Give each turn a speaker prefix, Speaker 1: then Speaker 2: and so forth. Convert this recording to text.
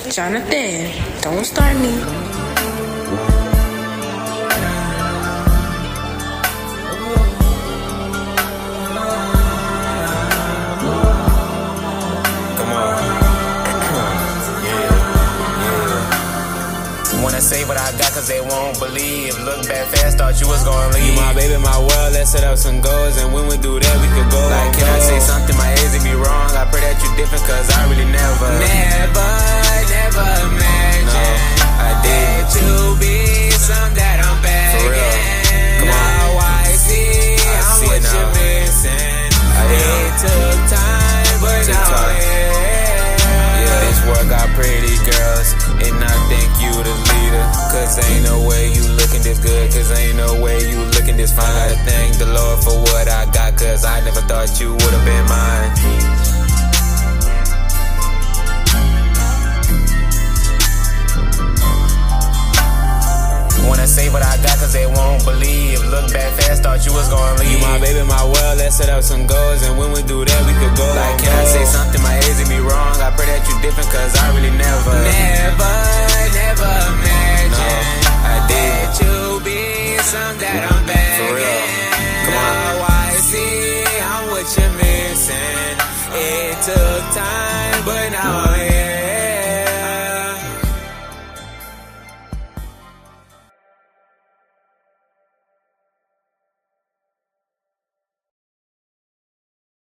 Speaker 1: Jonathan, don't start me.
Speaker 2: Wanna say what I got cause they won't believe. Look back fast, thought you was gonna leave. You my baby, my world, let's set up some goals. And when we do that, we could go. Like, can I say something, my A's be wrong? I pray that you different cause I really never imagined I did to be some that I'm begging. Now I see how much you're missing. It took time, but now this world got pretty girls, and I think you the leader. Cause ain't no way you looking this good, cause ain't no way you looking this fine. Gotta thank the Lord for what I got, cause I never thought you would've been mine. Wanna say what I got cause they won't believe. Look back fast, thought you was gonna leave. You my baby, my world, let's set up some goals.